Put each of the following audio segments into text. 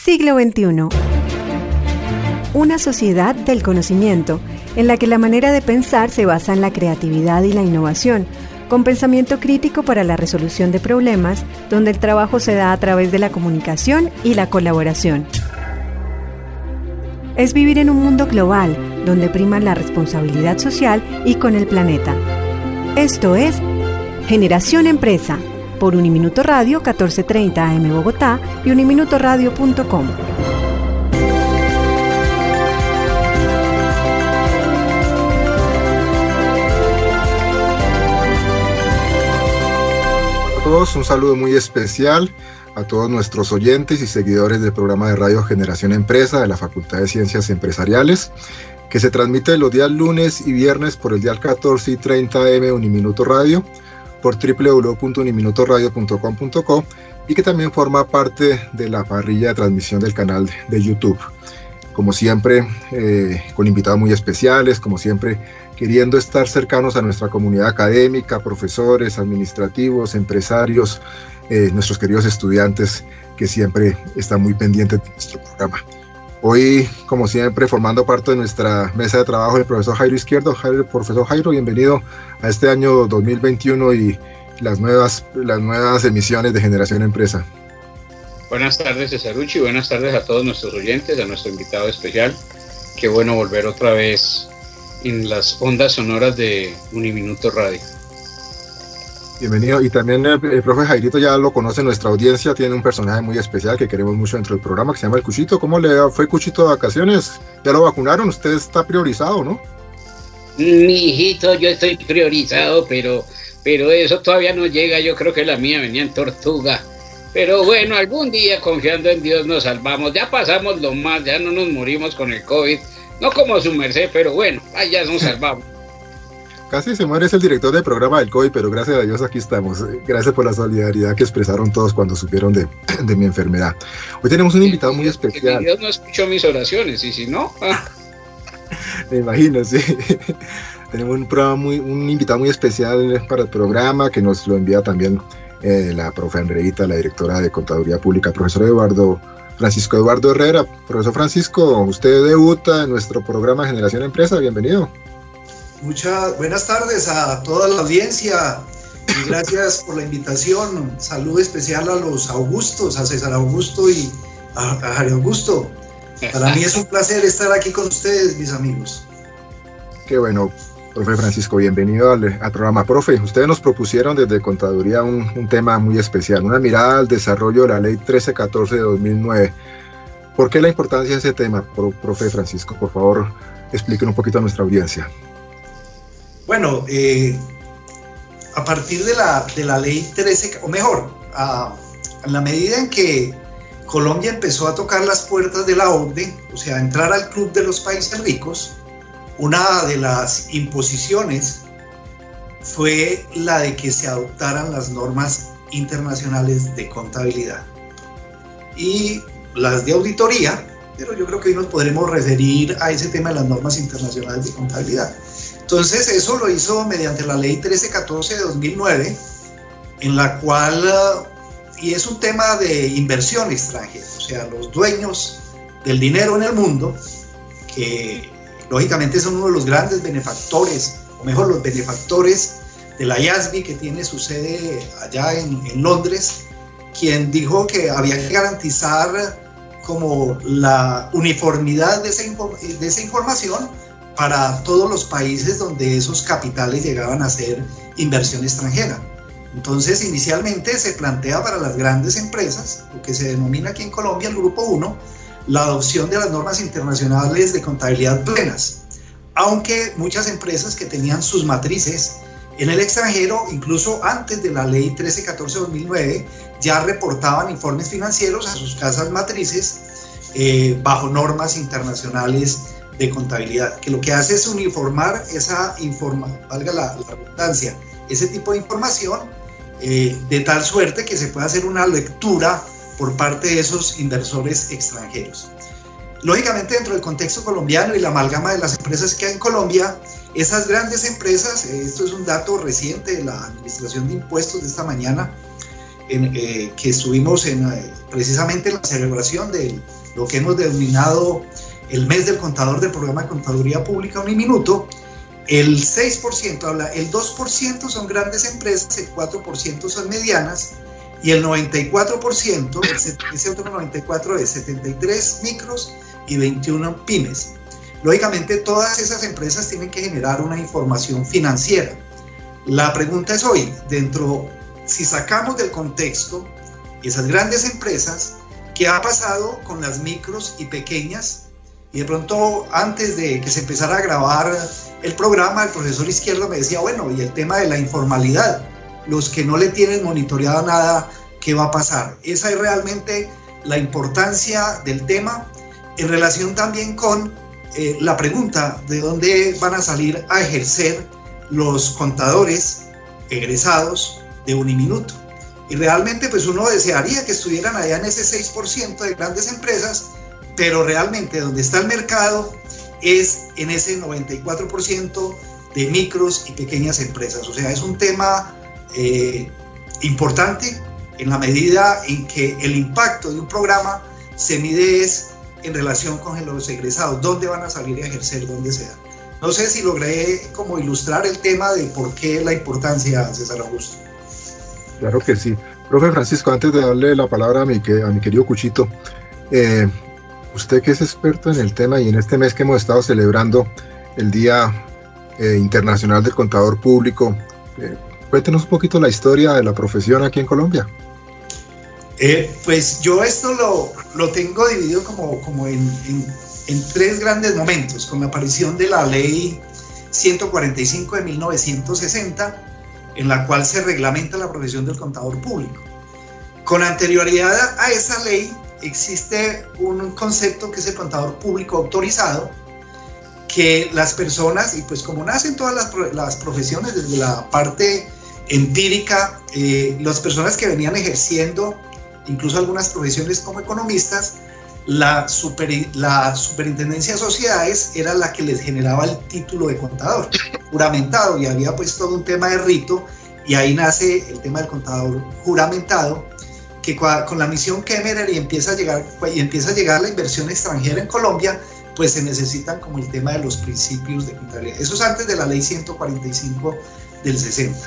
Siglo XXI. Una sociedad del conocimiento, en la que la manera de pensar se basa en la creatividad y la innovación, con pensamiento crítico para la resolución de problemas, donde el trabajo se da a través de la comunicación y la colaboración. Es vivir en un mundo global, donde prima la responsabilidad social y con el planeta. Esto es Generación Empresa, por Uniminuto Radio 1430 AM Bogotá y uniminutoradio.com. A todos, un saludo muy especial a todos nuestros oyentes y seguidores del programa de radio Generación Empresa de la Facultad de Ciencias Empresariales, que se transmite los días lunes y viernes por el dial 1430 AM Uniminuto Radio, por www.uniminutoradio.com.co, y que también forma parte de la parrilla de transmisión del canal de YouTube. Como siempre, con invitados muy especiales, como siempre, queriendo estar cercanos a nuestra comunidad académica, profesores, administrativos, empresarios, nuestros queridos estudiantes que siempre están muy pendientes de nuestro programa. Hoy, como siempre, formando parte de nuestra mesa de trabajo, el profesor Jairo Izquierdo. Profesor Jairo, bienvenido a este año 2021 y las nuevas emisiones de Generación Empresa. Buenas tardes, Cesarucci, buenas tardes a todos nuestros oyentes, a nuestro invitado especial. Qué bueno volver otra vez en las ondas sonoras de Uniminuto Radio. Bienvenido, y también el profe Jairito ya lo conoce nuestra audiencia, tiene un personaje muy especial que queremos mucho dentro del programa, que se llama el Cuchito. ¿Cómo le fue, Cuchito, de vacaciones? ¿Ya lo vacunaron? Usted está priorizado, ¿no? Mi hijito, yo estoy priorizado, pero eso todavía no llega. Yo creo que la mía venía en tortuga. Pero bueno, algún día, confiando en Dios, nos salvamos. Ya pasamos lo más, ya no nos morimos con el COVID. No como su merced, pero bueno, ya nos salvamos. Casi se muere, es el director del programa del COVID, pero gracias a Dios aquí estamos. Gracias por la solidaridad que expresaron todos cuando supieron de mi enfermedad. Hoy tenemos un invitado muy especial. Dios no escuchó mis oraciones, y si no... Me imagino, sí. Tenemos un invitado muy especial para el programa, que nos lo envía también la profe Andreita, la directora de Contaduría Pública, profesor Francisco Eduardo Herrera. Profesor Francisco, usted debuta en nuestro programa Generación Empresa, bienvenido. Muchas buenas tardes a toda la audiencia y gracias por la invitación. Saludo especial a los Augustos, a César Augusto y a Jairo Augusto. Para mí es un placer estar aquí con ustedes, mis amigos. Qué bueno, profe Francisco, bienvenido al programa. Profe, ustedes nos propusieron desde Contaduría un tema muy especial, una mirada al desarrollo de la Ley 1314 de 2009. ¿Por qué la importancia de ese tema, profe Francisco? Por favor, explíquenos un poquito a nuestra audiencia. Bueno, a partir de la ley 13, o mejor, en la medida en que Colombia empezó a tocar las puertas de la OCDE, o sea, a entrar al club de los países ricos, una de las imposiciones fue la de que se adoptaran las normas internacionales de contabilidad y las de auditoría, pero yo creo que hoy nos podremos referir a ese tema de las normas internacionales de contabilidad. Entonces eso lo hizo mediante la ley 1314 de 2009, en la cual, y es un tema de inversión extranjera, o sea, los dueños del dinero en el mundo, que lógicamente son uno de los grandes benefactores, o mejor, los benefactores de la IASB, que tiene su sede allá en Londres, quien dijo que había que garantizar como la uniformidad de esa información para todos los países donde esos capitales llegaban a ser inversión extranjera. Entonces, inicialmente se plantea para las grandes empresas, lo que se denomina aquí en Colombia el Grupo 1, la adopción de las normas internacionales de contabilidad plenas, aunque muchas empresas que tenían sus matrices en el extranjero, incluso antes de la ley 1314-2009, ya reportaban informes financieros a sus casas matrices bajo normas internacionales de contabilidad, que lo que hace es uniformar valga la redundancia, ese tipo de información de tal suerte que se pueda hacer una lectura por parte de esos inversores extranjeros. Lógicamente, dentro del contexto colombiano y la amalgama de las empresas que hay en Colombia, esas grandes empresas, esto es un dato reciente de la Administración de Impuestos de esta mañana, que estuvimos precisamente en la celebración de lo que hemos denominado el mes del contador del programa de contaduría pública Uniminuto, el 6%, el 2% son grandes empresas, el 4% son medianas y el 94%, ese otro 94% es 73 micros y 21 pymes. Lógicamente todas esas empresas tienen que generar una información financiera. La pregunta es hoy, si sacamos del contexto esas grandes empresas, ¿qué ha pasado con las micros y pequeñas? Y de pronto, antes de que se empezara a grabar el programa, el profesor Izquierdo me decía, bueno, y el tema de la informalidad, los que no le tienen monitoreado nada, ¿qué va a pasar? Esa es realmente la importancia del tema, en relación también con la pregunta de dónde van a salir a ejercer los contadores egresados de Uniminuto. Y realmente pues uno desearía que estuvieran allá en ese 6% de grandes empresas, pero realmente donde está el mercado es en ese 94% de micros y pequeñas empresas. O sea, es un tema importante en la medida en que el impacto de un programa se mide en relación con los egresados, dónde van a salir a ejercer, dónde sea. No sé si logré como ilustrar el tema de por qué la importancia, César Augusto. Claro que sí. Profe Francisco, antes de darle la palabra a mi querido Cuchito, usted que es experto en el tema y en este mes que hemos estado celebrando el Día Internacional del Contador Público, cuéntenos un poquito la historia de la profesión aquí en Colombia. Pues yo esto lo tengo dividido como en tres grandes momentos, con la aparición de la ley 145 de 1960, en la cual se reglamenta la profesión del contador público. Con anterioridad a esa ley existe un concepto que es el contador público autorizado, que las personas, y pues como nacen todas las profesiones desde la parte empírica, las personas que venían ejerciendo incluso algunas profesiones como economistas, la superintendencia de sociedades era la que les generaba el título de contador juramentado, y había pues todo un tema de rito, y ahí nace el tema del contador juramentado, que con la misión Kemmerer y empieza a llegar la inversión extranjera en Colombia, pues se necesitan como el tema de los principios de contabilidad. Eso es antes de la ley 145 del 60.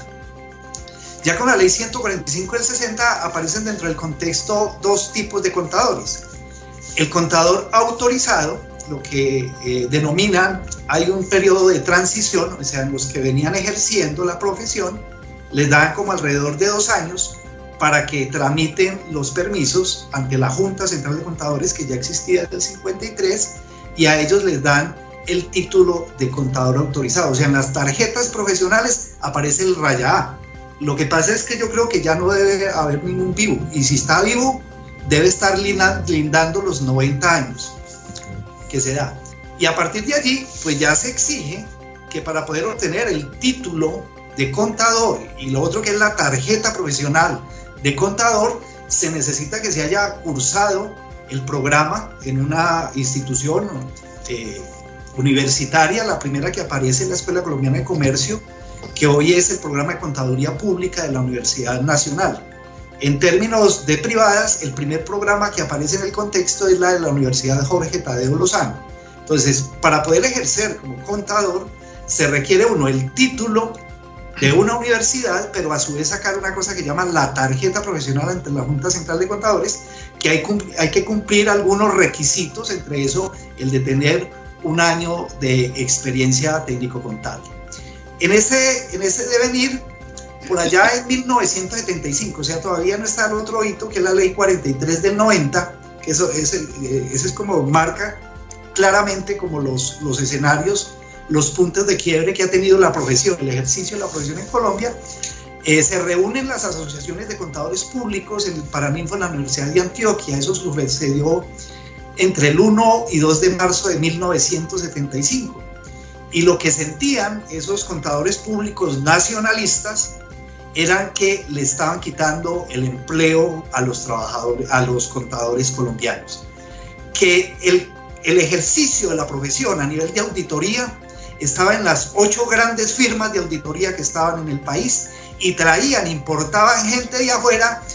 Ya con la ley 145 del 60 aparecen dentro del contexto dos tipos de contadores. El contador autorizado, lo que denominan, hay un periodo de transición, o sea, los que venían ejerciendo la profesión, les dan como alrededor de 2 años para que tramiten los permisos ante la Junta Central de Contadores, que ya existía desde el 53, y a ellos les dan el título de contador autorizado. O sea, en las tarjetas profesionales aparece el raya A. Lo que pasa es que yo creo que ya no debe haber ningún vivo, y si está vivo, debe estar lindando los 90 años que se da. Y a partir de allí, pues ya se exige que para poder obtener el título de contador y lo otro que es la tarjeta profesional de contador, se necesita que se haya cursado el programa en una institución universitaria, la primera que aparece en la Escuela Colombiana de Comercio, que hoy es el programa de Contaduría Pública de la Universidad Nacional. En términos de privadas, el primer programa que aparece en el contexto es la de la Universidad Jorge Tadeo Lozano. Entonces, para poder ejercer como contador, se requiere el título de una universidad, pero a su vez sacar una cosa que llaman la tarjeta profesional ante la Junta Central de Contadores, que hay que cumplir algunos requisitos, entre eso el de tener 1 año de experiencia técnico-contable. En ese devenir, por allá en 1975, o sea, todavía no está el otro hito, que es la ley 43 del 90, que eso es como marca claramente como los escenarios, los puntos de quiebre que ha tenido la profesión, el ejercicio de la profesión en Colombia. Se reúnen las asociaciones de contadores públicos en el Paraninfo en la Universidad de Antioquia. Eso sucedió entre el 1 y 2 de marzo de 1975. Y lo que sentían esos contadores públicos nacionalistas eran que le estaban quitando el empleo a los trabajadores, a los contadores colombianos. Que el ejercicio de la profesión a nivel de auditoría estaba en las 8 grandes firmas de auditoría que estaban en el país, y importaban gente de afuera,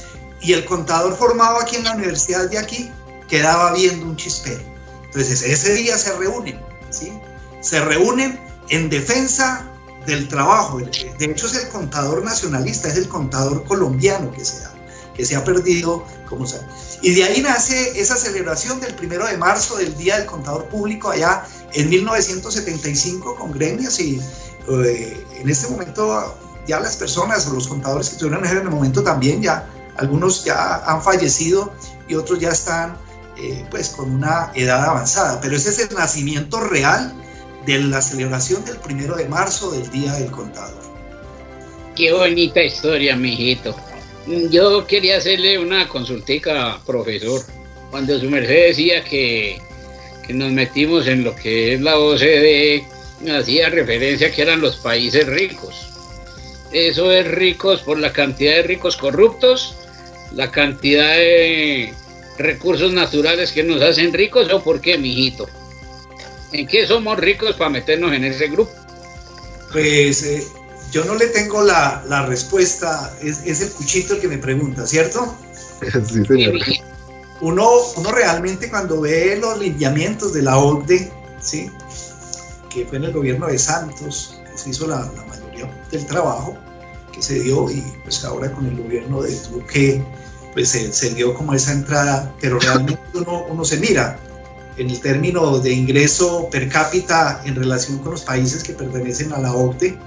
y el contador formado aquí en la universidad de aquí quedaba viendo un chispero. Entonces ese día se reúnen, ¿sí? Se reúnen en defensa del trabajo. De hecho es el contador nacionalista, es el contador colombiano que se ha perdido, como sea. Y de ahí nace esa celebración del 1 de marzo, del Día del Contador Público, allá en 1975 con gremios, y en este momento ya las personas o los contadores que estuvieron en el momento también, ya algunos ya han fallecido y otros ya están pues con una edad avanzada, pero ese es el nacimiento real de la celebración del 1 de marzo del Día del Contador. Qué bonita historia, mijito. Yo quería hacerle una consultica, profesor. Cuando su merced decía que nos metimos en lo que es la OCDE, hacía referencia a que eran los países ricos. ¿Eso es ricos por la cantidad de ricos corruptos, la cantidad de recursos naturales que nos hacen ricos, o por qué, mijito? ¿En qué somos ricos para meternos en ese grupo? Pues yo no le tengo la respuesta, es el Cuchito el que me pregunta, ¿cierto? Sí, señor. Uno realmente cuando ve los lineamientos de la OCDE, ¿sí? Que fue en el gobierno de Santos, que se hizo la mayoría del trabajo que se dio, y pues ahora con el gobierno de Duque pues se dio como esa entrada, pero realmente uno se mira en el término de ingreso per cápita en relación con los países que pertenecen a la OCDE,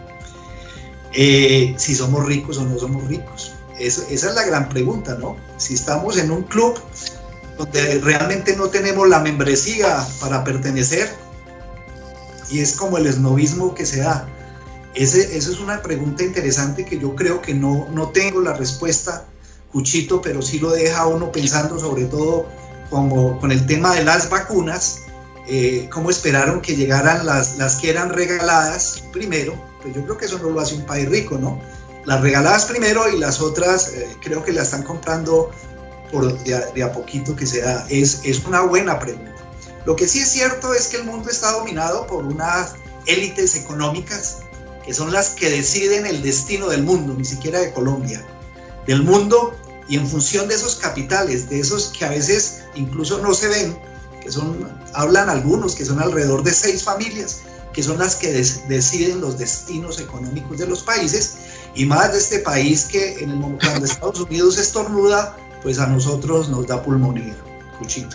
si somos ricos o no somos ricos. Esa es la gran pregunta, ¿no? Si estamos en un club donde realmente no tenemos la membresía para pertenecer, y es como el esnovismo que se da. Esa es una pregunta interesante que yo creo que no tengo la respuesta, Cuchito, pero sí lo deja uno pensando, sobre todo como con el tema de las vacunas, cómo esperaron que llegaran las que eran regaladas primero. Pues yo creo que eso no lo hace un país rico, ¿no? Las regaladas primero y las otras creo que las están comprando de a poquito que se da. Es una buena pregunta. Lo que sí es cierto es que el mundo está dominado por unas élites económicas que son las que deciden el destino del mundo, ni siquiera de Colombia, del mundo, y en función de esos capitales, de esos que a veces incluso no se ven, que hablan algunos, que son alrededor de 6 familias, que son las que deciden los destinos económicos de los países, y más de este país que en el momento cuando Estados Unidos estornuda, pues a nosotros nos da pulmonía, Cuchito.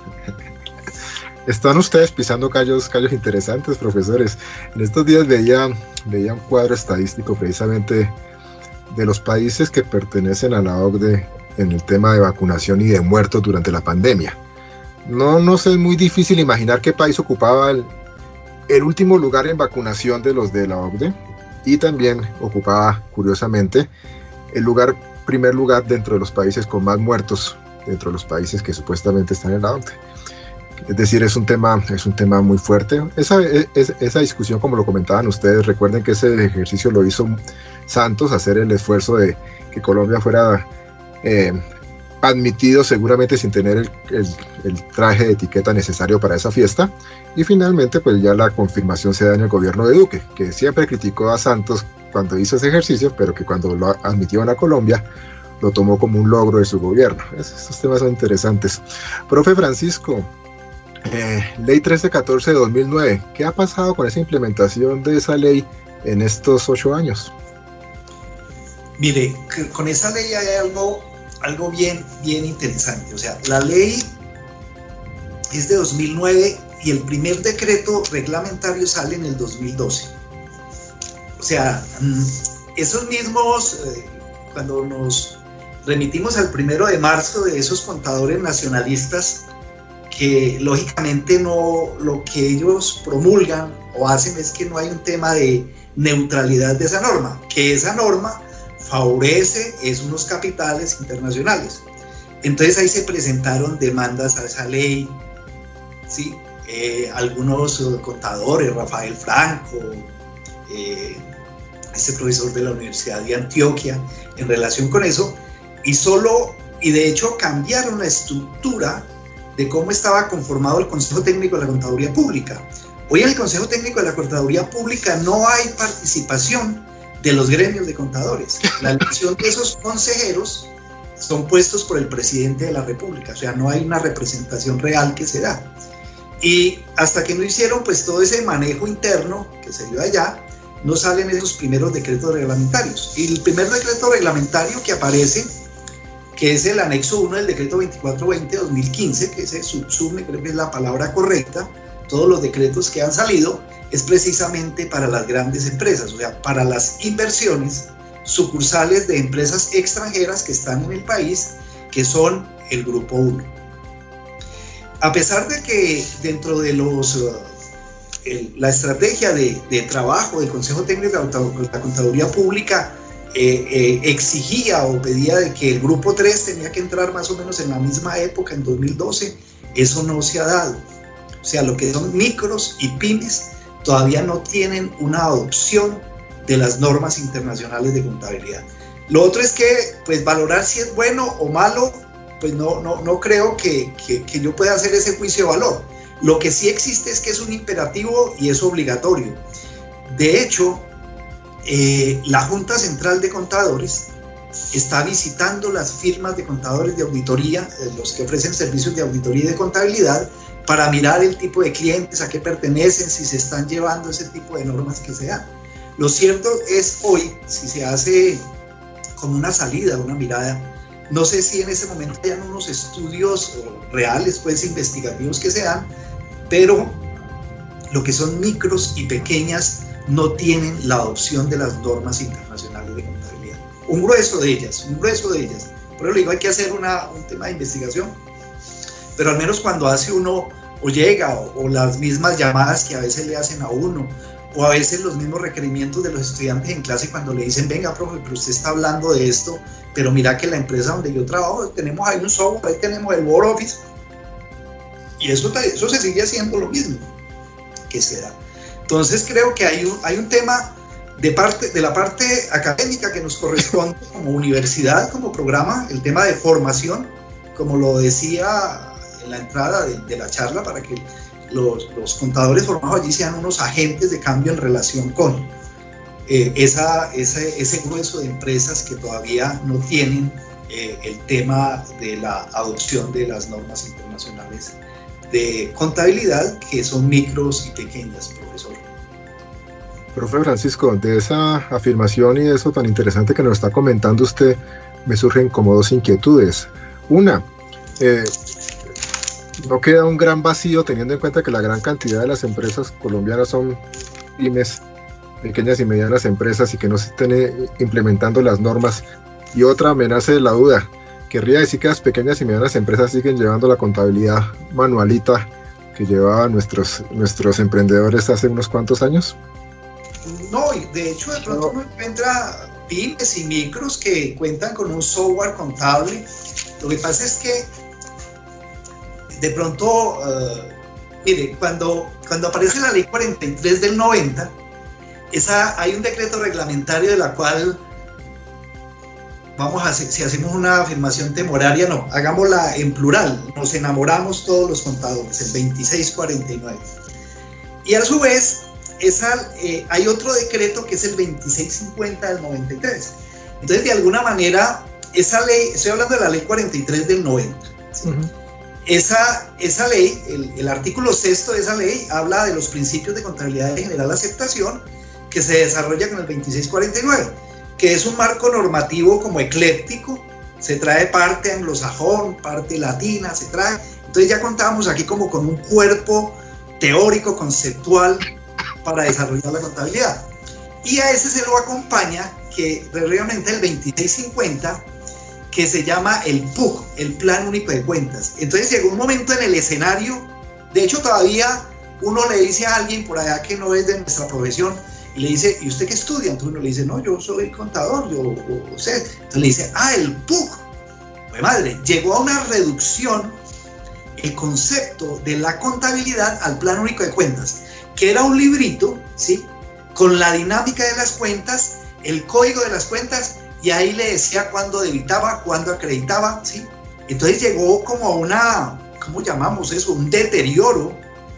Están ustedes pisando callos interesantes, profesores. En estos días veía un cuadro estadístico precisamente de los países que pertenecen a la OCDE en el tema de vacunación y de muertos durante la pandemia. No sé, es muy difícil imaginar qué país ocupaba el último lugar en vacunación de los de la OCDE, y también ocupaba, curiosamente, primer lugar dentro de los países con más muertos, dentro de los países que supuestamente están en la OCDE. Es decir, es un tema muy fuerte. Esa discusión, como lo comentaban ustedes, recuerden que ese ejercicio lo hizo Santos, hacer el esfuerzo de que Colombia fuera admitido, seguramente sin tener el traje de etiqueta necesario para esa fiesta, y finalmente pues ya la confirmación se da en el gobierno de Duque, que siempre criticó a Santos cuando hizo ese ejercicio, pero que cuando lo admitieron a Colombia lo tomó como un logro de su gobierno. Estos temas son interesantes. Profe Francisco, Ley 1314 de 2009, ¿qué ha pasado con esa implementación de esa ley en estos 8 años? Mire, con esa ley hay algo bien interesante. O sea, la ley es de 2009 y el primer decreto reglamentario sale en el 2012. O sea, esos mismos, cuando nos remitimos al 1 de marzo de esos contadores nacionalistas, que lógicamente no, lo que ellos promulgan o hacen es que no hay un tema de neutralidad de esa norma, que esa norma favorece unos capitales internacionales. Entonces ahí se presentaron demandas a esa ley, ¿sí? Algunos contadores, Rafael Franco, este profesor de la Universidad de Antioquia, en relación con eso, y de hecho cambiaron la estructura de cómo estaba conformado el Consejo Técnico de la Contaduría Pública. Hoy en el Consejo Técnico de la Contaduría Pública no hay participación de los gremios de contadores. La elección de esos consejeros son puestos por el presidente de la República, o sea, no hay una representación real que se da. Y hasta que no hicieron pues todo ese manejo interno que se dio allá, no salen esos primeros decretos reglamentarios. Y el primer decreto reglamentario que aparece, que es el anexo 1 del decreto 2420-2015, que se subsume, creo que es la palabra correcta, todos los decretos que han salido, es precisamente para las grandes empresas, o sea, para las inversiones sucursales de empresas extranjeras que están en el país, que son el Grupo 1. A pesar de que dentro de la estrategia de trabajo del Consejo Técnico de la Contaduría Pública exigía o pedía de que el Grupo 3 tenía que entrar más o menos en la misma época, en 2012, eso no se ha dado. O sea, lo que son micros y pymes todavía no tienen una adopción de las normas internacionales de contabilidad. Lo otro es que, pues, valorar si es bueno o malo, pues no creo que yo pueda hacer ese juicio de valor. Lo que sí existe es que es un imperativo y es obligatorio. De hecho, la Junta Central de Contadores está visitando las firmas de contadores de auditoría, los que ofrecen servicios de auditoría y de contabilidad, para mirar el tipo de clientes, a qué pertenecen, si se están llevando ese tipo de normas que se dan. Lo cierto es hoy, si se hace como una salida, una mirada, no sé si en ese momento hayan unos estudios reales, pues investigativos que se dan, pero lo que son micros y pequeñas no tienen la adopción de las normas internacionales de contabilidad. Un grueso de ellas. Por eso le digo, hay que hacer un tema de investigación, pero al menos cuando hace uno o llega o las mismas llamadas que a veces le hacen a uno, o a veces los mismos requerimientos de los estudiantes en clase cuando le dicen, venga, profe, pero usted está hablando de esto, pero mira que la empresa donde yo trabajo, tenemos ahí un software, ahí tenemos el Board Office, y eso se sigue haciendo lo mismo que se da. Entonces creo que hay un tema de la parte académica que nos corresponde como universidad, como programa, el tema de formación, como lo decía en la entrada de la charla, para que los contadores formados allí sean unos agentes de cambio en relación con ese grueso de empresas que todavía no tienen el tema de la adopción de las normas internacionales de contabilidad, que son micros y pequeñas, profesor. Profe Francisco, de esa afirmación y de eso tan interesante que nos está comentando usted, me surgen como dos inquietudes. Una, no queda un gran vacío teniendo en cuenta que la gran cantidad de las empresas colombianas son pymes, pequeñas y medianas empresas, y que no se estén implementando las normas. Y otra, me nace la duda, querría decir que las pequeñas y medianas empresas siguen llevando la contabilidad manualita que llevaban nuestros emprendedores hace unos cuantos años. No, y de hecho de pronto uno encuentra pymes y micros que cuentan con un software contable. Lo que pasa es que de pronto, mire, cuando aparece la ley 43 del 90, hay un decreto reglamentario de la cual vamos a hacer, si hacemos una afirmación temoraria, no, hagámosla en plural, nos enamoramos todos los contadores, el 2649. Y a su vez, hay otro decreto que es el 2650 del 93. Entonces, de alguna manera, esa ley, estoy hablando de la ley 43 del 90, ¿sí? Esa ley, el artículo 6 de esa ley, habla de los principios de contabilidad de general aceptación que se desarrolla con el 2649, que es un marco normativo como ecléctico, se trae parte anglosajón, parte latina, se trae. Entonces ya contábamos aquí como con un cuerpo teórico, conceptual, para desarrollar la contabilidad. Y a ese se lo acompaña que realmente el 2650, que se llama el PUC, el Plan Único de Cuentas. Entonces llegó un momento en el escenario, de hecho todavía uno le dice a alguien por allá que no es de nuestra profesión, y le dice, ¿y usted qué estudia? Entonces uno le dice, no, yo soy contador, entonces le dice, el PUC. Pues madre, llegó a una reducción el concepto de la contabilidad al Plan Único de Cuentas, que era un librito, ¿sí?, con la dinámica de las cuentas, el código de las cuentas, y ahí le decía cuándo debitaba, cuándo acreditaba, ¿sí? Entonces llegó como una, ¿cómo llamamos eso? Un deterioro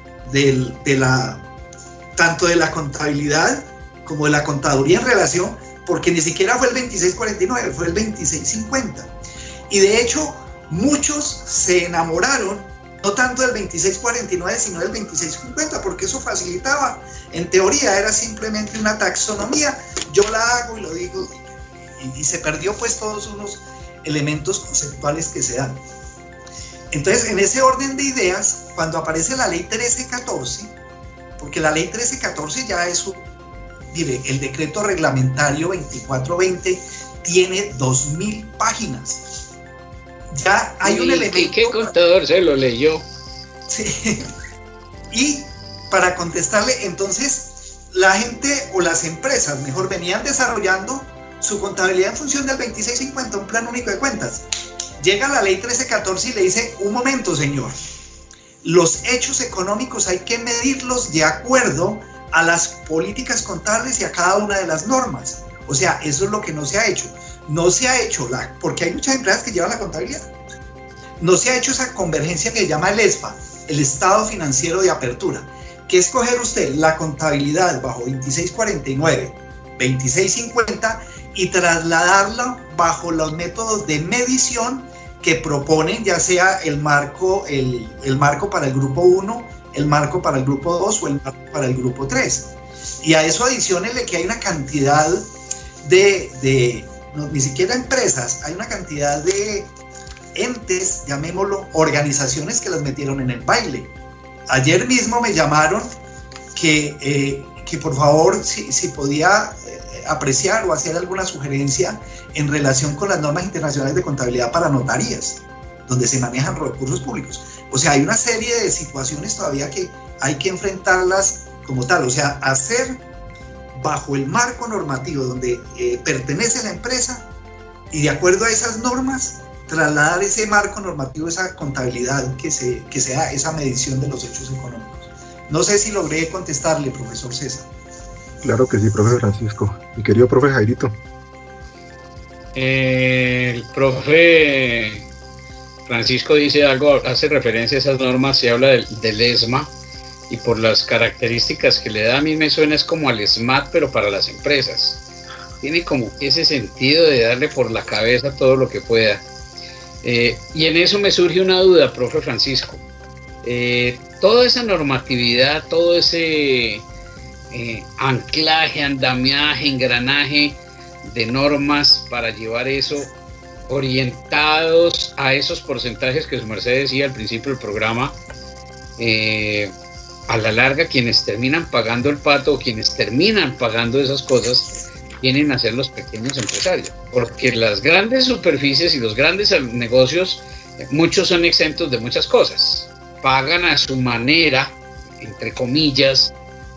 tanto de la contabilidad como de la contaduría en relación, porque ni siquiera fue el 2649, fue el 2650. Y de hecho, muchos se enamoraron no tanto del 2649, sino del 2650, porque eso facilitaba. En teoría era simplemente una taxonomía, yo la hago y lo digo, y se perdió pues todos unos elementos conceptuales que se dan. Entonces, en ese orden de ideas, cuando aparece la ley 1314, porque la ley 1314 ya es mire, el decreto reglamentario 2420 tiene 2000 páginas. Ya hay un elemento. ¿Y qué contador se lo leyó? Sí. Y para contestarle, entonces, la gente o las empresas, mejor, venían desarrollando su contabilidad en función del 2650, un plan único de cuentas. Llega la ley 1314 y le dice, un momento, señor, los hechos económicos hay que medirlos de acuerdo a las políticas contables y a cada una de las normas. O sea, eso es lo que no se ha hecho. No se ha hecho, porque hay muchas empresas que llevan la contabilidad. No se ha hecho esa convergencia que se llama el ESPA, el Estado Financiero de Apertura. ¿Qué escoger usted? La contabilidad bajo 2649, 2650 y trasladarla bajo los métodos de medición que proponen, ya sea el marco para el grupo 1, el marco para el grupo 2 o el marco para el grupo 3. Y a eso adiciónele que hay una cantidad no, ni siquiera empresas, hay una cantidad de entes, llamémoslo, organizaciones que las metieron en el baile. Ayer mismo me llamaron que por favor, si podía apreciar o hacer alguna sugerencia en relación con las normas internacionales de contabilidad para notarías, donde se manejan recursos públicos. O sea, hay una serie de situaciones todavía que hay que enfrentarlas como tal, o sea, hacer bajo el marco normativo donde pertenece la empresa y de acuerdo a esas normas, trasladar ese marco normativo, esa contabilidad que sea esa medición de los hechos económicos. No sé si logré contestarle, profesor César. Claro que sí, profe Francisco. Mi querido profe Jairito. El profe Francisco dice algo, hace referencia a esas normas y habla del ESMA, y por las características que le da, a mí me suena es como al SMAT, pero para las empresas. Tiene como ese sentido de darle por la cabeza todo lo que pueda. Y en eso me surge una duda, profe Francisco. Toda esa normatividad, todo ese anclaje, andamiaje, engranaje de normas para llevar eso orientados a esos porcentajes que su merced decía al principio del programa, a la larga quienes terminan pagando el pato o quienes terminan pagando esas cosas vienen a ser los pequeños empresarios, porque las grandes superficies y los grandes negocios, muchos son exentos de muchas cosas, pagan a su manera, entre comillas,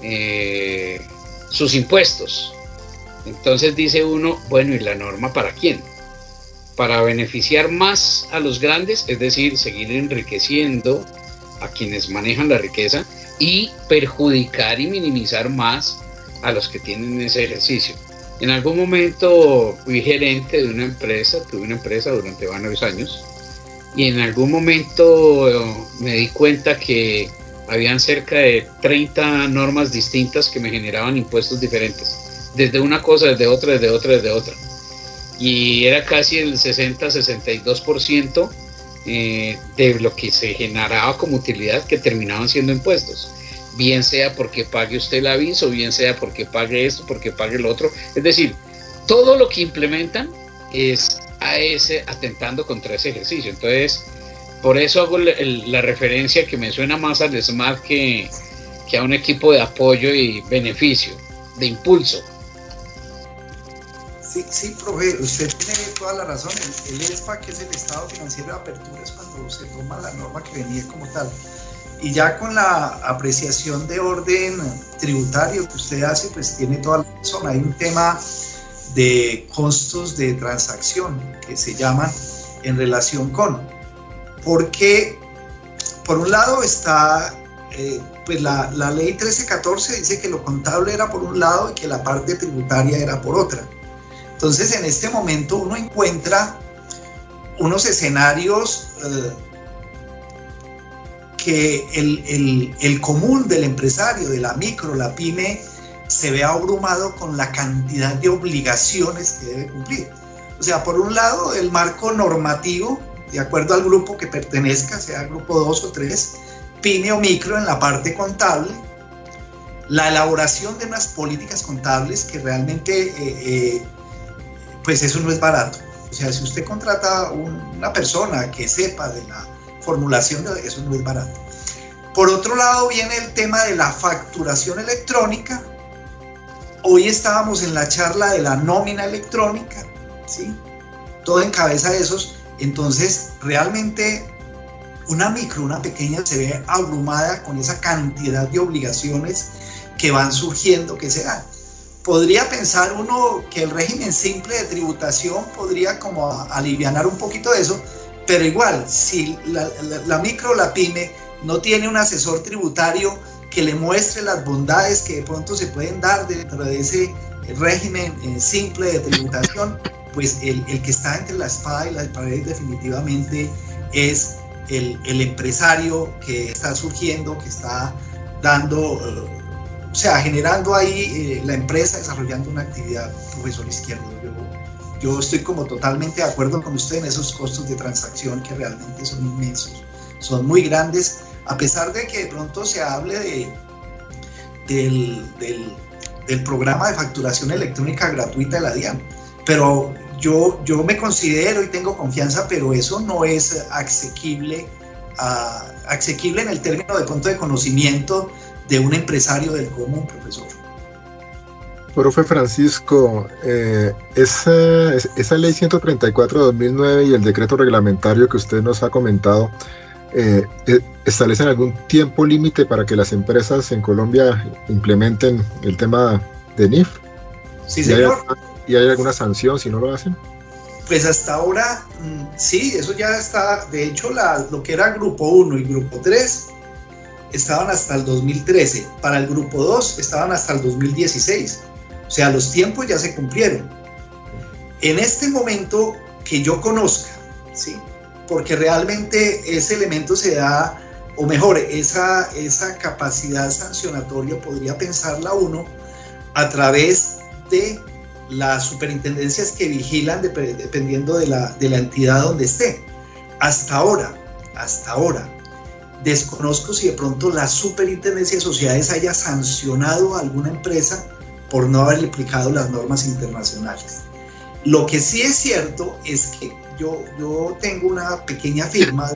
sus impuestos. Entonces dice uno, bueno, ¿y la norma para quién? Para beneficiar más a los grandes, es decir, seguir enriqueciendo a quienes manejan la riqueza y perjudicar y minimizar más a los que tienen ese ejercicio. En algún momento fui gerente de una empresa, tuve una empresa durante varios años, y en algún momento me di cuenta que habían cerca de 30 normas distintas que me generaban impuestos diferentes, desde una cosa, desde otra, desde otra, desde otra. Y era casi el 60-62% de lo que se generaba como utilidad que terminaban siendo impuestos. Bien sea porque pague usted el aviso, bien sea porque pague esto, porque pague lo otro. Es decir, todo lo que implementan es atentando contra ese ejercicio. Entonces, por eso hago la referencia que me suena más al SMART que a un equipo de apoyo y beneficio, de impulso. Sí, profe, usted tiene toda la razón. El ESPA, que es el Estado Financiero de Apertura, es cuando se toma la norma que venía como tal. Y ya con la apreciación de orden tributario que usted hace, pues tiene toda la razón. Hay un tema de costos de transacción que se llaman en relación con. Porque, por un lado, está pues la ley 1314 dice que lo contable era por un lado y que la parte tributaria era por otra. Entonces, en este momento uno encuentra unos escenarios que el común del empresario, de la micro, la pyme, se ve abrumado con la cantidad de obligaciones que debe cumplir. O sea, por un lado, el marco normativo, de acuerdo al grupo que pertenezca, sea grupo 2 o 3, pyme o micro en la parte contable, la elaboración de unas políticas contables que realmente, pues eso no es barato. O sea, si usted contrata una persona que sepa de la formulación de eso, no es barato. Por otro lado viene el tema de la facturación electrónica. Hoy estábamos en la charla de la nómina electrónica, ¿sí? Todo en cabeza de esos. Entonces, realmente una micro, una pequeña, se ve abrumada con esa cantidad de obligaciones que van surgiendo, que se dan. Podría pensar uno que el régimen simple de tributación podría como alivianar un poquito de eso, pero igual, si la micro o la pyme no tiene un asesor tributario que le muestre las bondades que de pronto se pueden dar dentro de ese régimen simple de tributación, pues el que está entre la espada y la pared definitivamente es el empresario que está surgiendo, que está dando... O sea, generando ahí la empresa, desarrollando una actividad, profesor Izquierdo. Yo estoy como totalmente de acuerdo con usted en esos costos de transacción que realmente son inmensos, son muy grandes, a pesar de que de pronto se hable del programa de facturación electrónica gratuita de la DIAN. Pero yo me considero y tengo confianza, pero eso no es asequible en el término de pronto de conocimiento de un empresario del común, profesor. Profe Francisco, esa ley 134 de 2009 y el decreto reglamentario que usted nos ha comentado, ¿establecen algún tiempo límite para que las empresas en Colombia implementen el tema de NIF? Sí, señor. ¿Y hay alguna sanción si no lo hacen? Pues hasta ahora, sí, eso ya está. De hecho, lo que era Grupo 1 y Grupo 3 estaban hasta el 2013. Para el Grupo 2 estaban hasta el 2016. O sea, los tiempos ya se cumplieron. En este momento que yo conozca, ¿sí? Porque realmente ese elemento se da, o mejor, esa capacidad sancionatoria podría pensarla uno a través de las superintendencias que vigilan dependiendo de la entidad donde esté. Hasta ahora, desconozco si de pronto la superintendencia de sociedades haya sancionado a alguna empresa por no haber aplicado las normas internacionales. Lo que sí es cierto es que yo tengo una pequeña firma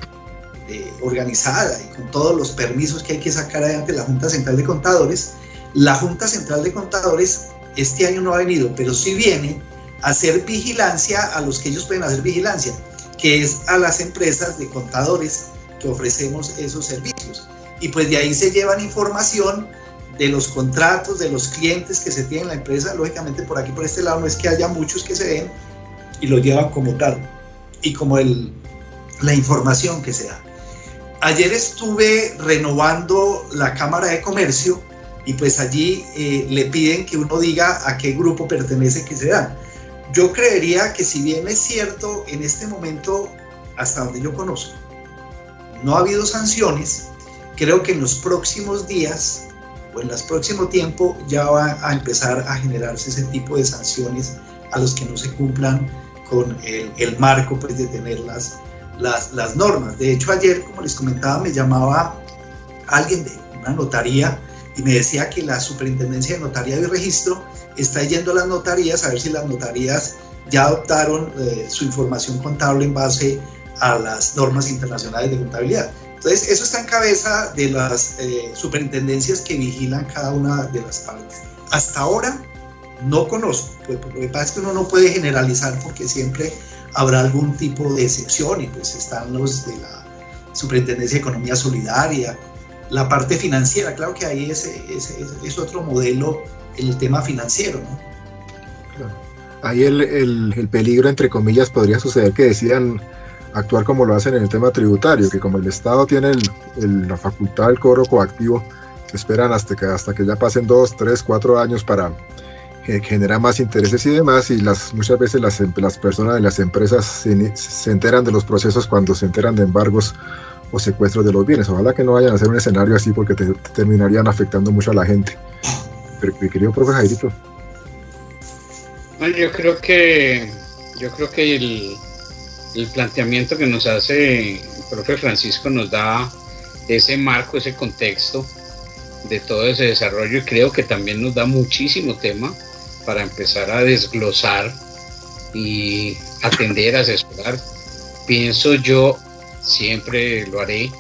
organizada y con todos los permisos que hay que sacar adelante la Junta Central de Contadores. La Junta Central de Contadores este año no ha venido, pero sí viene a hacer vigilancia a los que ellos pueden hacer vigilancia, que es a las empresas de contadores que ofrecemos esos servicios. Y pues de ahí se llevan información de los contratos, de los clientes que se tienen en la empresa. Lógicamente por aquí, por este lado, no es que haya muchos que se den y lo llevan como tal y como la información que se da. Ayer estuve renovando la Cámara de Comercio y pues allí le piden que uno diga a qué grupo pertenece que se da. Yo creería que si bien es cierto, en este momento, hasta donde yo conozco, no ha habido sanciones, creo que en los próximos días o en el próximo tiempo ya va a empezar a generarse ese tipo de sanciones a los que no se cumplan con el marco pues, de tener las normas. De hecho, ayer, como les comentaba, me llamaba alguien de una notaría y me decía que la Superintendencia de Notariado y Registro está yendo a las notarías a ver si las notarías ya adoptaron su información contable en base a las normas internacionales de contabilidad. Entonces, eso está en cabeza de las superintendencias que vigilan cada una de las partes. Hasta ahora no conozco, pues, lo que pasa es que uno no puede generalizar porque siempre habrá algún tipo de excepción y pues están los de la Superintendencia de Economía Solidaria, la parte financiera, claro que ahí es otro modelo en el tema financiero, ¿no? Claro. Ahí el peligro, entre comillas, podría suceder que decidan actuar como lo hacen en el tema tributario, que como el Estado tiene la facultad del cobro coactivo, esperan hasta que ya pasen 2, 3, 4 años para generar más intereses y demás, y muchas veces las personas de las empresas se enteran de los procesos cuando se enteran de embargos o secuestros de los bienes. Ojalá que no vayan a hacer un escenario así porque terminarían afectando mucho a la gente. Pero, mi querido profe Jairito. Bueno, yo creo que Yo creo que el planteamiento que nos hace el profe Francisco nos da ese marco, ese contexto de todo ese desarrollo, y creo que también nos da muchísimo tema para empezar a desglosar y atender, asesorar. Pienso yo, siempre lo haré,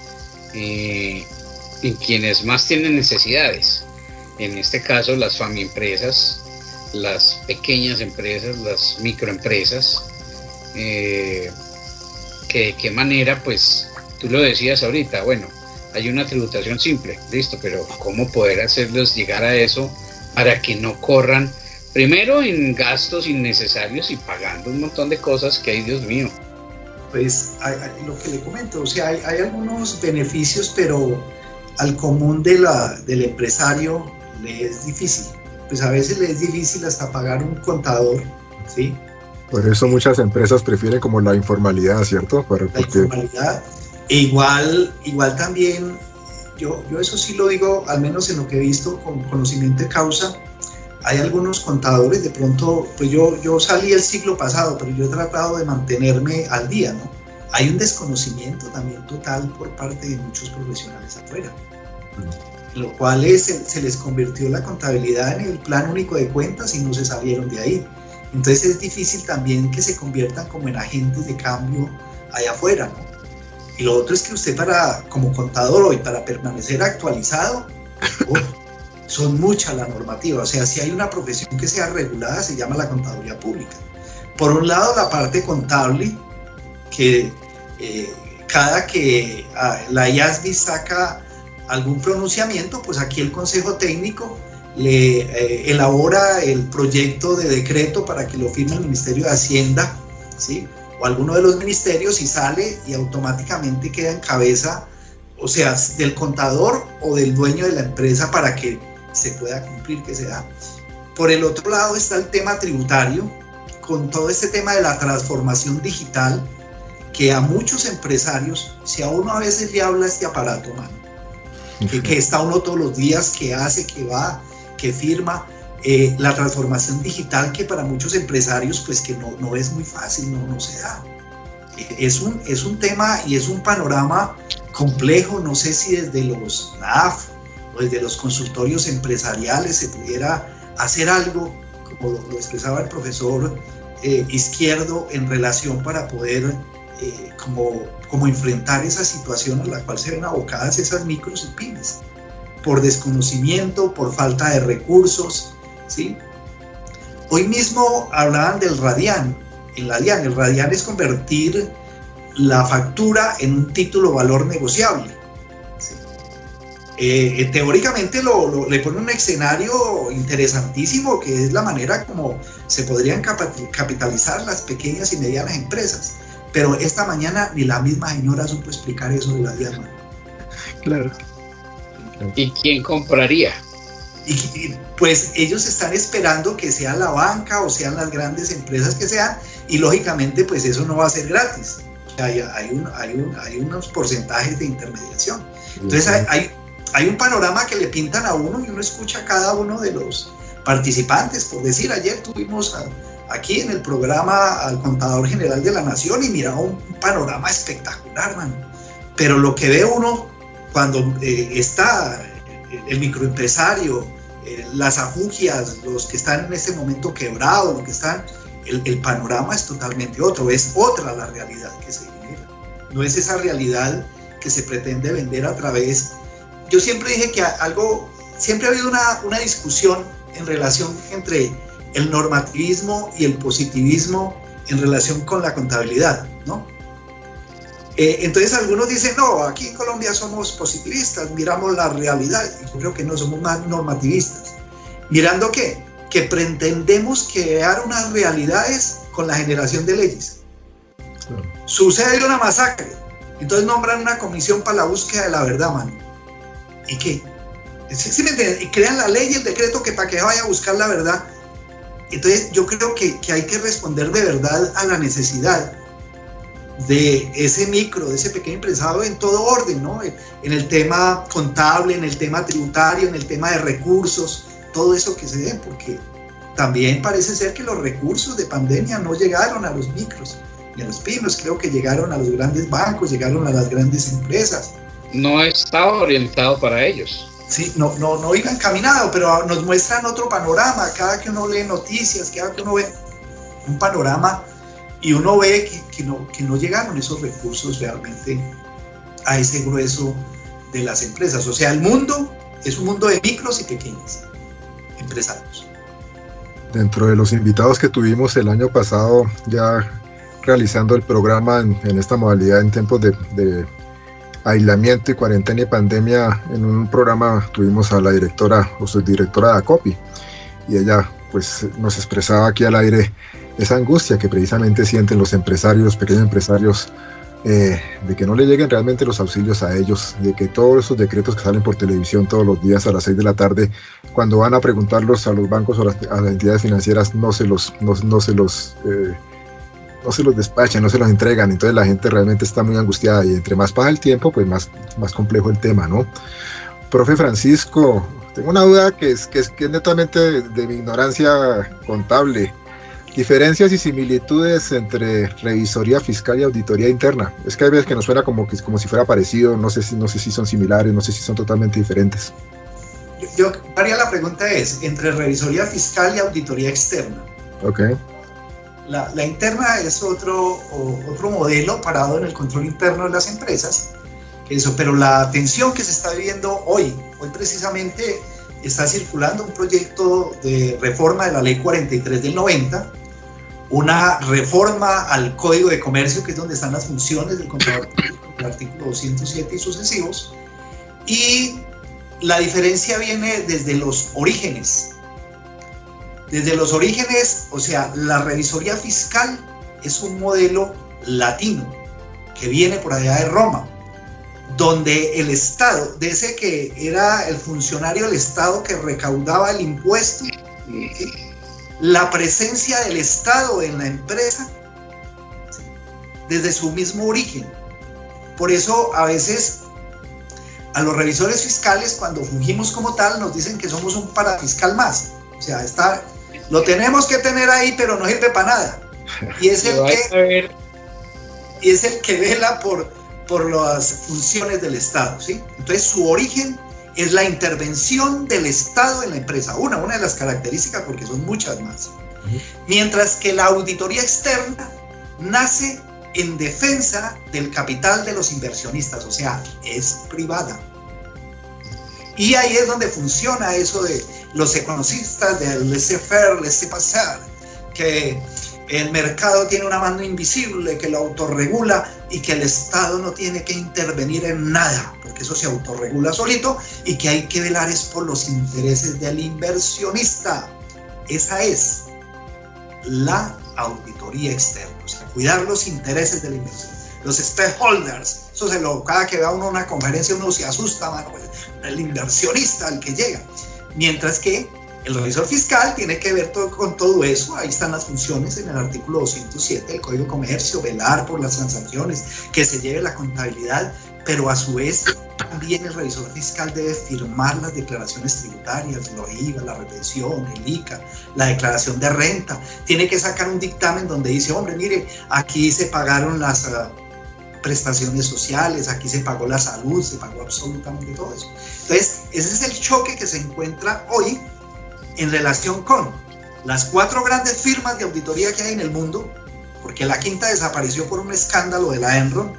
en quienes más tienen necesidades, en este caso las FAMIempresas, las pequeñas empresas, las microempresas, que de qué manera, pues tú lo decías ahorita, bueno, hay una tributación simple, listo, pero ¿cómo poder hacerlos llegar a eso para que no corran primero en gastos innecesarios y pagando un montón de cosas que hay, Dios mío? Pues lo que le comento, o sea, hay algunos beneficios, pero al común del empresario le es difícil. Pues a veces le es difícil hasta pagar un contador, ¿sí? Por eso muchas empresas prefieren como la informalidad, ¿cierto? La informalidad. E igual también, yo eso sí lo digo, al menos en lo que he visto con conocimiento de causa, hay algunos contadores, de pronto, pues yo salí el siglo pasado, pero yo he tratado de mantenerme al día, ¿no? Hay un desconocimiento también total por parte de muchos profesionales afuera, lo cual se les convirtió la contabilidad en el plan único de cuentas y no se salieron de ahí. Entonces es difícil también que se conviertan como en agentes de cambio allá afuera, ¿no? Y lo otro es que usted como contador hoy, para permanecer actualizado, son muchas las normativas. O sea, si hay una profesión que sea regulada, se llama la contaduría pública. Por un lado, la parte contable, que cada que la IASB saca algún pronunciamiento, pues aquí el Consejo Técnico le elabora el proyecto de decreto para que lo firme el Ministerio de Hacienda, ¿sí? O alguno de los ministerios, y sale y automáticamente queda en cabeza, o sea, del contador o del dueño de la empresa para que se pueda cumplir, que se da. Por el otro lado está el tema tributario, con todo este tema de la transformación digital, que a muchos empresarios, si a uno a veces le habla este aparato, mano, que está uno todos los días, que hace, que va, que firma, la transformación digital, que para muchos empresarios pues que no es muy fácil, no se da. Es un tema y es un panorama complejo. No sé si desde los NAF o desde los consultorios empresariales se pudiera hacer algo, como lo expresaba el profesor Izquierdo, en relación para poder como enfrentar esa situación a la cual se ven abocadas esas micros y pymes, por desconocimiento, por falta de recursos, ¿sí? Hoy mismo hablaban del RADIAN. El RADIAN es convertir la factura en un título valor negociable, ¿sí? Teóricamente le pone un escenario interesantísimo, que es la manera como se podrían capitalizar las pequeñas y medianas empresas, pero esta mañana ni la misma señora supo explicar eso de la RADIAN. Claro. ¿Y quién compraría? Y pues ellos están esperando que sea la banca o sean las grandes empresas que sean, y lógicamente pues eso no va a ser gratis. Hay unos porcentajes de intermediación. Entonces hay un panorama que le pintan a uno, y uno escucha a cada uno de los participantes. Por decir, ayer tuvimos aquí en el programa al Contador General de la Nación, y miraba un panorama espectacular, man. Pero lo que ve uno cuando está el microempresario, las afugias, los que están en este momento quebrados, los que están, el panorama es totalmente otro, es otra la realidad que se genera. No es esa realidad que se pretende vender a través. Yo siempre dije que siempre ha habido una discusión en relación entre el normativismo y el positivismo en relación con la contabilidad, ¿no? Entonces algunos dicen, no, aquí en Colombia somos positivistas, miramos la realidad, y yo creo que no, somos más normativistas. ¿Mirando qué? Que pretendemos crear unas realidades con la generación de leyes. Sucede una masacre, entonces nombran una comisión para la búsqueda de la verdad, mano. ¿Y qué? ¿Sí me entienden? Y crean la ley y el decreto que para que vaya a buscar la verdad. Entonces yo creo que hay que responder de verdad a la necesidad de ese de ese pequeño empresario en todo orden, ¿no? En el tema contable, en el tema tributario, en el tema de recursos, todo eso que se dé, también parece ser que los recursos de pandemia no llegaron a los micros y a los pymes, creo que llegaron a los grandes bancos, llegaron a las grandes empresas. No estaba orientado para ellos. Sí, no iba encaminado, pero nos muestran otro panorama. Cada que uno lee noticias, cada que uno ve un panorama y uno ve que no llegaron esos recursos realmente a ese grueso de las empresas. O sea, el mundo es un mundo de micros y pequeños empresarios. Dentro de los invitados que tuvimos el año pasado, ya realizando el programa en esta modalidad en tiempos de aislamiento y cuarentena y pandemia, en un programa tuvimos a la directora o subdirectora de ACOPI, y ella pues nos expresaba aquí al aire esa angustia que precisamente sienten los empresarios, los pequeños empresarios, de que no le lleguen realmente los auxilios a ellos, de que todos esos decretos que salen por televisión todos los días a las 6 de la tarde, cuando van a preguntarlos a los bancos o a las entidades financieras, no se los despachan, no se los entregan. Entonces la gente realmente está muy angustiada, y entre más pasa el tiempo, pues más complejo el tema, ¿no? Profe Francisco, tengo una duda que es netamente de mi ignorancia contable. Diferencias y similitudes entre revisoría fiscal y auditoría interna. Es que hay veces que nos suena como si fuera parecido, no sé si son similares, no sé si son totalmente diferentes. Yo haría la pregunta es, entre revisoría fiscal y auditoría externa. Ok. La interna es otro modelo parado en el control interno de las empresas, pero la atención que se está viviendo hoy precisamente está circulando un proyecto de reforma de la ley 43 del 90, una reforma al Código de Comercio, que es donde están las funciones del contador público, el artículo 207 y sucesivos, y la diferencia viene desde los orígenes. Desde los orígenes, o sea, la revisoría fiscal es un modelo latino que viene por allá de Roma, donde el Estado, de ese que era el funcionario del Estado que recaudaba el impuesto, la presencia del Estado en la empresa desde su mismo origen. Por eso a veces a los revisores fiscales, cuando fungimos como tal, nos dicen que somos un parafiscal más. O sea, lo tenemos que tener ahí, pero no sirve para nada. Y es el que vela por las funciones del Estado, ¿sí? Entonces su origen es la intervención del Estado en la empresa, una de las características, porque son muchas más. Mientras que la auditoría externa nace en defensa del capital de los inversionistas, o sea, es privada. Y ahí es donde funciona eso de los economistas del laissez-faire, laissez-passer, que el mercado tiene una mano invisible que lo autorregula y que el Estado no tiene que intervenir en nada, porque eso se autorregula solito, y que hay que velar es por los intereses del inversionista. Esa es la auditoría externa, o sea, cuidar los intereses del inversionista, los stakeholders. Eso cada que va uno a una conferencia uno se asusta, mano, el inversionista al que llega. Mientras que el revisor fiscal tiene que ver con todo eso. Ahí están las funciones en el artículo 207 del Código de Comercio: velar por las transacciones, que se lleve la contabilidad, pero a su vez también el revisor fiscal debe firmar las declaraciones tributarias, la IVA, la retención, el ICA, la declaración de renta. Tiene que sacar un dictamen donde dice, hombre, mire, aquí se pagaron las prestaciones sociales, aquí se pagó la salud, se pagó absolutamente todo eso. Entonces, ese es el choque que se encuentra hoy en relación con las 4 grandes firmas de auditoría que hay en el mundo, porque la quinta desapareció por un escándalo de la Enron.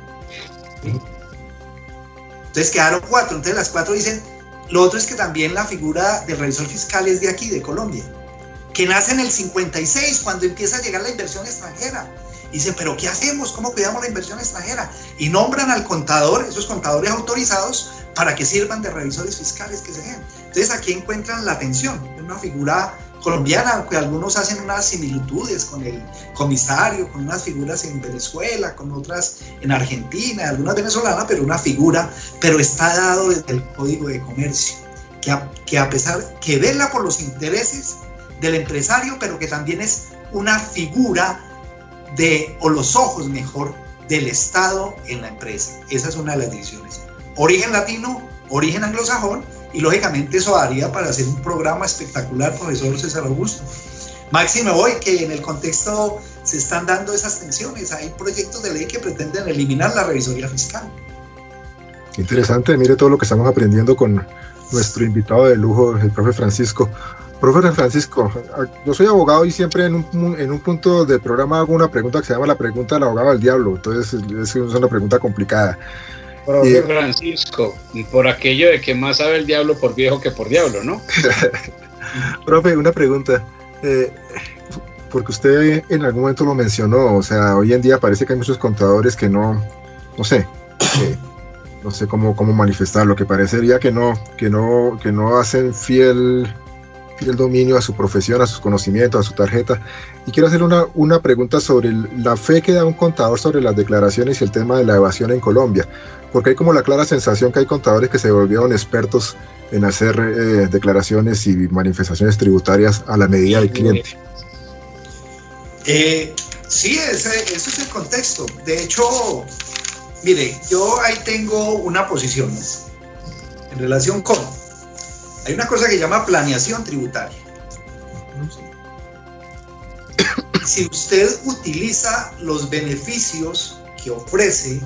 Entonces quedaron 4, entonces las 4 dicen. Lo otro es que también la figura del revisor fiscal es de aquí, de Colombia, que nace en el 56, cuando empieza a llegar la inversión extranjera. Dicen, pero ¿qué hacemos? ¿Cómo cuidamos la inversión extranjera? Y nombran al contador, esos contadores autorizados, para que sirvan de revisores fiscales que se den. Entonces aquí encuentran la tensión, una figura colombiana, aunque algunos hacen unas similitudes con el comisario, con unas figuras en Venezuela, con otras en Argentina, algunas venezolanas, pero una figura, pero está dado desde el Código de Comercio, que a pesar que vela por los intereses del empresario, pero que también es una figura o los ojos mejor del Estado en la empresa. Esa es una de las divisiones. Origen latino, origen anglosajón, y lógicamente eso daría para hacer un programa espectacular, profesor César Augusto. Máxime hoy que en el contexto se están dando esas tensiones. Hay proyectos de ley que pretenden eliminar la revisoría fiscal. Interesante, mire todo lo que estamos aprendiendo con nuestro invitado de lujo, el profe Francisco. Profe Francisco, yo soy abogado y siempre en un punto del programa hago una pregunta que se llama la pregunta del abogado del diablo, entonces es una pregunta complicada. Profe Francisco, por aquello de que más sabe el diablo por viejo que por diablo, ¿no? Profe, una pregunta, porque usted en algún momento lo mencionó, o sea, hoy en día parece que hay muchos contadores que no sé cómo manifestarlo, que parecería que no hacen fiel dominio a su profesión, a sus conocimientos, a su tarjeta. Y quiero hacerle una pregunta sobre la fe que da un contador sobre las declaraciones y el tema de la evasión en Colombia, porque hay como la clara sensación que hay contadores que se volvieron expertos en hacer declaraciones y manifestaciones tributarias a la medida del cliente. Sí, ese es el contexto. De hecho, mire, yo ahí tengo una posición, ¿no?, en relación con... Hay una cosa que se llama planeación tributaria. Si usted utiliza los beneficios que ofrece,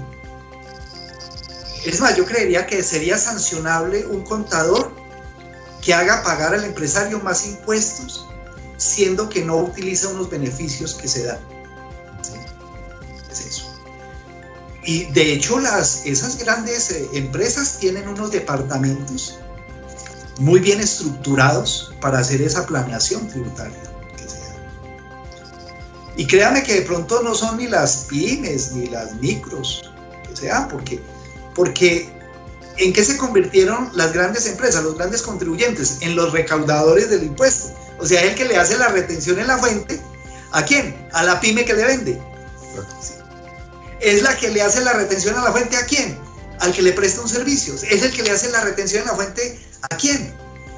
es más, yo creería que sería sancionable un contador que haga pagar al empresario más impuestos, siendo que no utiliza unos beneficios que se dan. ¿Sí? Es eso. Y de hecho esas grandes empresas tienen unos departamentos muy bien estructurados para hacer esa planeación tributaria que se da. Y créanme que de pronto no son ni las pymes ni las micros que se dan, porque ¿en qué se convirtieron las grandes empresas, los grandes contribuyentes? En los recaudadores del impuesto. O sea, es el que le hace la retención en la fuente. ¿A quién? A la pyme que le vende. Sí. Es la que le hace la retención a la fuente. ¿A quién? Al que le presta un servicio. Es el que le hace la retención en la fuente. ¿A quién?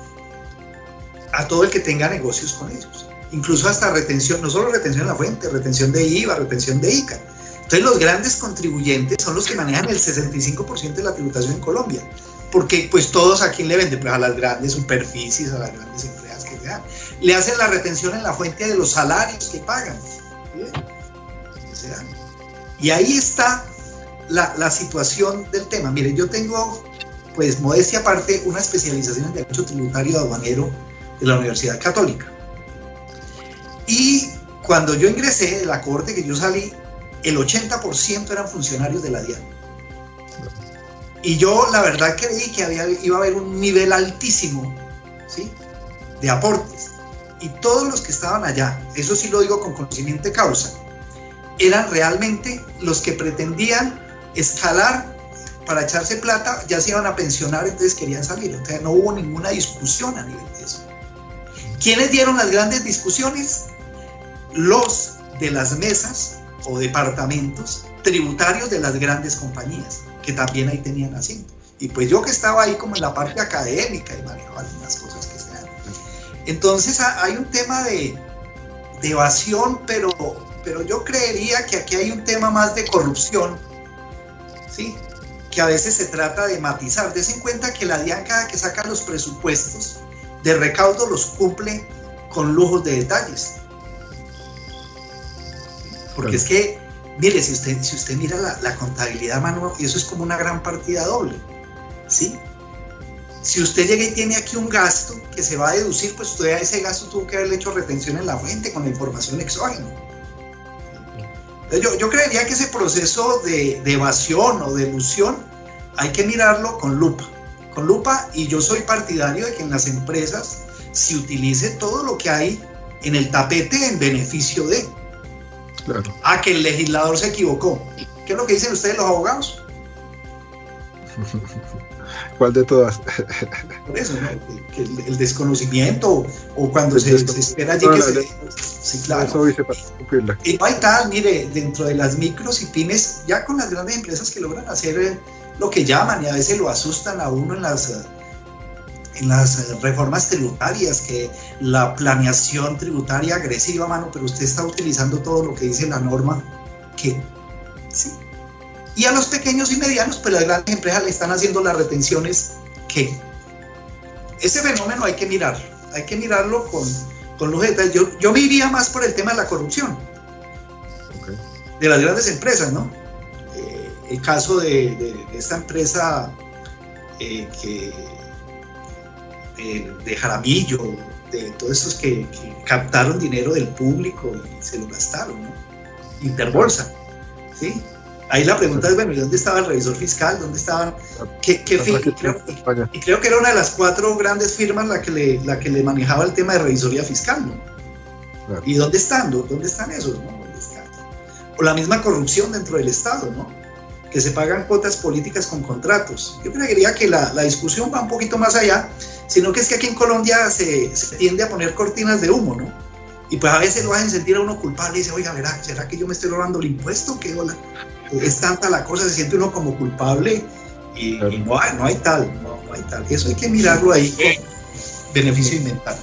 A todo el que tenga negocios con ellos. Incluso hasta retención, no solo retención en la fuente, retención de IVA, retención de ICA. Entonces los grandes contribuyentes son los que manejan el 65% de la tributación en Colombia. Porque pues todos a quién le venden, pues a las grandes superficies, a las grandes empresas que se dan. Le hacen la retención en la fuente de los salarios que pagan. ¿Sí? Y ahí está la situación del tema. Miren, yo tengo, pues modestia aparte, una especialización en Derecho Tributario Aduanero de la Universidad Católica. Y cuando yo ingresé de la corte, que yo salí, el 80% eran funcionarios de la DIAN. Y yo la verdad creí que iba a haber un nivel altísimo, ¿sí?, de aportes. Y todos los que estaban allá, eso sí lo digo con conocimiento de causa, eran realmente los que pretendían escalar para echarse plata, ya se iban a pensionar, entonces querían salir. O sea, no hubo ninguna discusión a nivel de eso. ¿Quiénes dieron las grandes discusiones? Los de las mesas o departamentos tributarios de las grandes compañías, que también ahí tenían asiento. Y pues yo que estaba ahí como en la parte académica y manejaba algunas cosas que se dan. Entonces hay un tema de evasión, pero yo creería que aquí hay un tema más de corrupción, ¿sí?, que a veces se trata de matizar. Des en cuenta que la DIAN, cada que saca los presupuestos de recaudo, los cumple con lujos de detalles. Porque es que, mire, si usted mira la contabilidad, mano, eso es como una gran partida doble, ¿sí? Si usted llega y tiene aquí un gasto que se va a deducir, pues usted a ese gasto tuvo que haberle hecho retención en la fuente con la información exógena. Yo creería que ese proceso de evasión o de elusión hay que mirarlo con lupa, y yo soy partidario de que en las empresas se utilice todo lo que hay en el tapete en beneficio de... Claro. Que el legislador se equivocó. ¿Qué es lo que dicen ustedes los abogados? ¿Cuál de todas? Por eso, ¿no? Que el desconocimiento o cuando se espera allí que se... Sí, claro. Eso dice para cumplirla. Y no hay tal, mire, dentro de las micros y pymes, ya con las grandes empresas que logran hacer lo que llaman, y a veces lo asustan a uno en las reformas tributarias, que la planeación tributaria agresiva, mano, pero usted está utilizando todo lo que dice la norma, que sí. Y a los pequeños y medianos, pues las grandes empresas le están haciendo las retenciones, que ese fenómeno hay que mirarlo con lujo de detalles. Yo me iría más por el tema de la corrupción, de las grandes empresas, ¿no? El caso de esta empresa de Jaramillo, de todos estos que captaron dinero del público y se lo gastaron, ¿no? Interbolsa, ¿sí? Ahí la pregunta es, bueno, ¿y dónde estaba el revisor fiscal? ¿Dónde estaban? Y creo que era una de las 4 grandes firmas la que le manejaba el tema de revisoría fiscal, ¿no? Claro. ¿Y dónde están? ¿Dónde están esos, no? ¿Dónde están? O la misma corrupción dentro del Estado, ¿no? Que se pagan cuotas políticas con contratos. Yo creería que la discusión va un poquito más allá, sino que es que aquí en Colombia se tiende a poner cortinas de humo, ¿no? Y pues a veces lo hacen sentir a uno culpable y dice, oiga, verá, ¿será que yo me estoy robando el impuesto? ¿Qué hola? Es tanta la cosa, se siente uno como culpable y no hay tal. Eso hay que mirarlo ahí con beneficio inventario.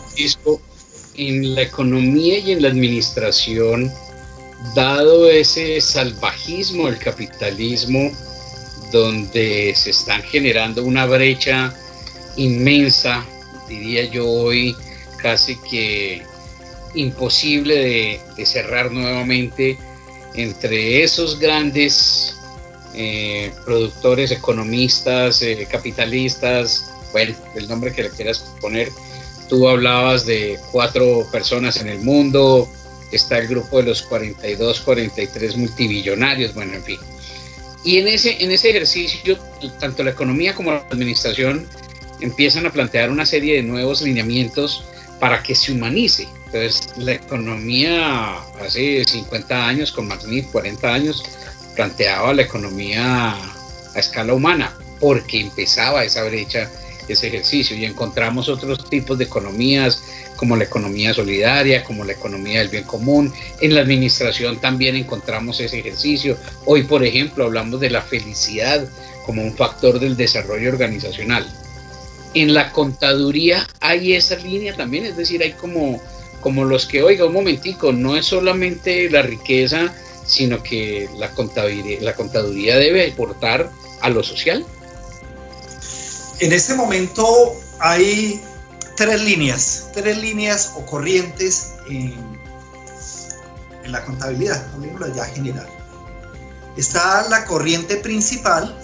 En la economía y en la administración, dado ese salvajismo del capitalismo, donde se están generando una brecha inmensa, diría yo hoy, casi que imposible de cerrar nuevamente, entre esos grandes productores, economistas, capitalistas, bueno, el nombre que le quieras poner. Tú hablabas de 4 personas en el mundo, está el grupo de los 42, 43 multimillonarios, bueno, en fin. Y en ese ejercicio, tanto la economía como la administración empiezan a plantear una serie de nuevos lineamientos para que se humanice. Entonces, la economía hace 50 años, con Magniff, 40 años, planteaba la economía a escala humana, porque empezaba esa brecha, ese ejercicio, y encontramos otros tipos de economías, como la economía solidaria, como la economía del bien común. En la administración también encontramos ese ejercicio. Hoy, por ejemplo, hablamos de la felicidad como un factor del desarrollo organizacional. En la contaduría hay esa línea también, es decir, hay como los que, oiga, un momentico, no es solamente la riqueza, sino que la contaduría debe aportar a lo social. En este momento hay 3 líneas o corrientes en la contabilidad, hablemoslo ya general. Está la corriente principal,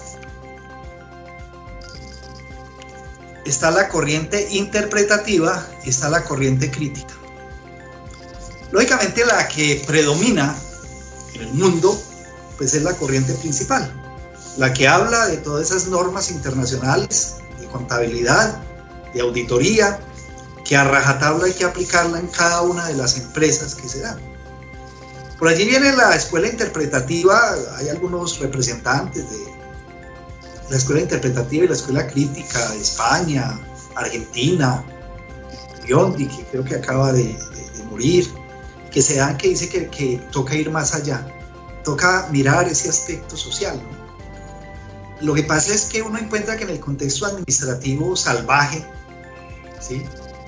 está la corriente interpretativa y está la corriente crítica. Lógicamente la que predomina en el mundo pues es la corriente principal, la que habla de todas esas normas internacionales de contabilidad, de auditoría, que a rajatabla hay que aplicarla en cada una de las empresas que se dan. Por allí viene la escuela interpretativa, hay algunos representantes de la escuela interpretativa y la escuela crítica de España, Argentina, Biondi, que creo que acaba de morir, que se dan, que dice que toca ir más allá, toca mirar ese aspecto social, ¿no? Lo que pasa es que uno encuentra que en el contexto administrativo salvaje, ¿sí?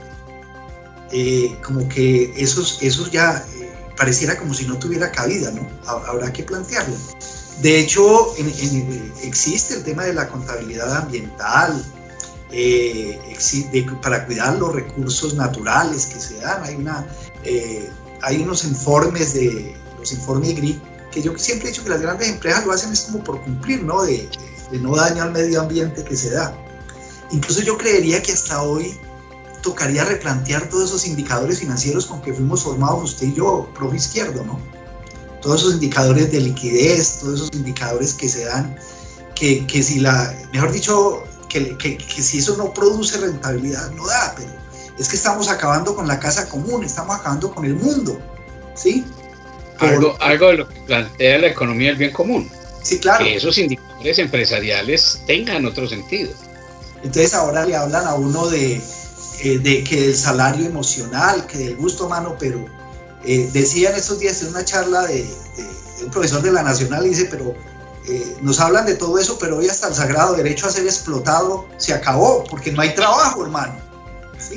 Como que eso ya pareciera como si no tuviera cabida, ¿no? Habrá que plantearlo. De hecho, existe el tema de la contabilidad ambiental, para cuidar los recursos naturales que se dan. Hay unos informes, los informes GRI, que yo siempre he dicho que las grandes empresas lo hacen es como por cumplir, ¿no? De no daño al medio ambiente que se da. Incluso yo creería que hasta hoy tocaría replantear todos esos indicadores financieros con que fuimos formados usted y yo, profe Izquierdo, ¿no? Todos esos indicadores de liquidez, todos esos indicadores que se dan, que si mejor dicho, que si eso no produce rentabilidad, no da, pero es que estamos acabando con la casa común, estamos acabando con el mundo, ¿sí? Algo de lo que plantea la economía del bien común. Sí, claro. Que esos indicadores empresariales tengan otro sentido. Entonces ahora le hablan a uno de que del salario emocional, que del gusto humano, pero decía en estos días en una charla de un profesor de la Nacional, dice, pero nos hablan de todo eso, pero hoy hasta el sagrado derecho a ser explotado se acabó, porque no hay trabajo, hermano. ¿Sí?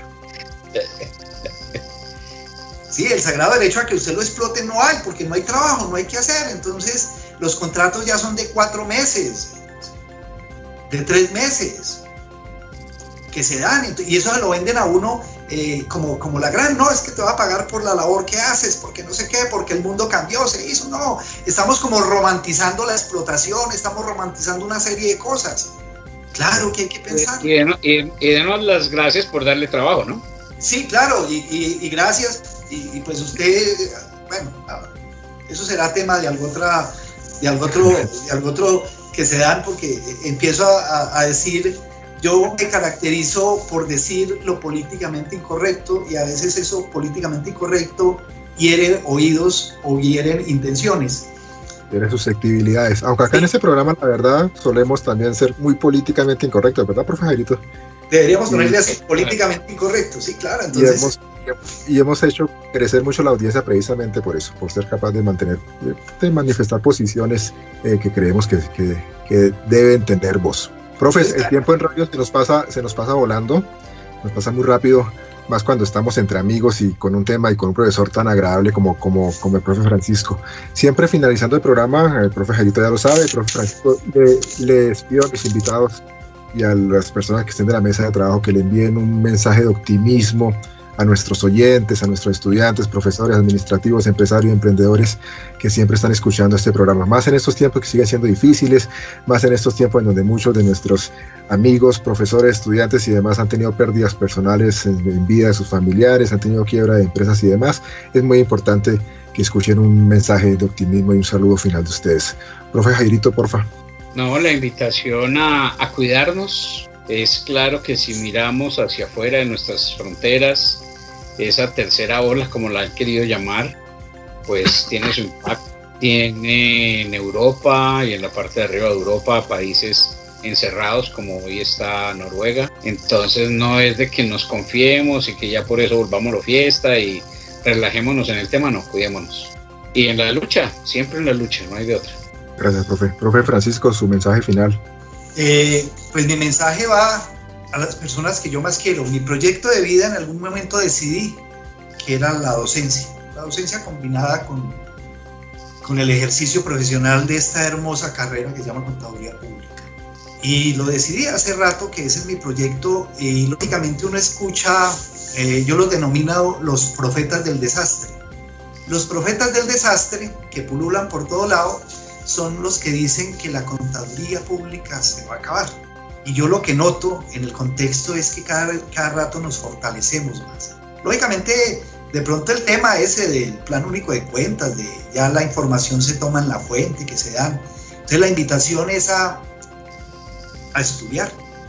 Sí, el sagrado derecho a que usted lo explote no hay, porque no hay trabajo, no hay que hacer. Entonces los contratos ya son de 4 meses, de 3 meses que se dan, y eso se lo venden a uno como la gran, no, es que te va a pagar por la labor que haces, porque no sé qué, porque el mundo cambió, se hizo, no, estamos como romantizando la explotación, estamos romantizando una serie de cosas. Claro que hay que pensar. Y denos las gracias por darle trabajo, ¿no? Sí, claro, y gracias, y pues usted, bueno, eso será tema de algo otro que se dan, porque empiezo a decir, yo me caracterizo por decir lo políticamente incorrecto, y a veces eso políticamente incorrecto hiere oídos o hieren intenciones. Tiene susceptibilidades, aunque acá sí. En este programa la verdad solemos también ser muy políticamente incorrectos, ¿verdad, profe Jairito? Deberíamos ponerle así, políticamente incorrecto, sí, claro. Entonces, y hemos hecho crecer mucho la audiencia precisamente por eso, por ser capaz de manifestar posiciones que creemos que deben tener voz. Profes, el tiempo en radio se nos pasa volando, nos pasa muy rápido, más cuando estamos entre amigos y con un tema y con un profesor tan agradable como el profe Francisco. Siempre finalizando el programa, el profe Jairito ya lo sabe, el profe Francisco les pido a mis invitados y a las personas que estén de la mesa de trabajo que le envíen un mensaje de optimismo a nuestros oyentes, a nuestros estudiantes, profesores, administrativos, empresarios, emprendedores que siempre están escuchando este programa. Más en estos tiempos que siguen siendo difíciles, más en estos tiempos en donde muchos de nuestros amigos, profesores, estudiantes y demás han tenido pérdidas personales en vida de sus familiares, han tenido quiebra de empresas y demás. Es muy importante que escuchen un mensaje de optimismo y un saludo final de ustedes. Profe Jairito, porfa. No, la invitación a cuidarnos. Es claro que si miramos hacia afuera de nuestras fronteras, esa tercera ola, como la han querido llamar, pues tiene su impacto. Tiene en Europa y en la parte de arriba de Europa países encerrados, como hoy está Noruega. Entonces no es de que nos confiemos y que ya por eso volvamos a la fiesta y relajémonos en el tema, no, cuidémonos. Y en la lucha, siempre en la lucha, no hay de otra. Gracias, profe. Profe Francisco, su mensaje final. Pues mi mensaje va a las personas que yo más quiero. Mi proyecto de vida en algún momento decidí que era la docencia combinada con el ejercicio profesional de esta hermosa carrera que se llama Contaduría Pública. Y lo decidí hace rato que ese es mi proyecto, y lógicamente uno escucha, yo los denomino los profetas del desastre. Los profetas del desastre que pululan por todo lado son los que dicen que la contaduría pública se va a acabar. Y yo lo que noto en el contexto es que cada rato nos fortalecemos más. Lógicamente, de pronto el tema ese del plan único de cuentas, de ya la información se toma en la fuente que se dan. Entonces la invitación es a estudiar,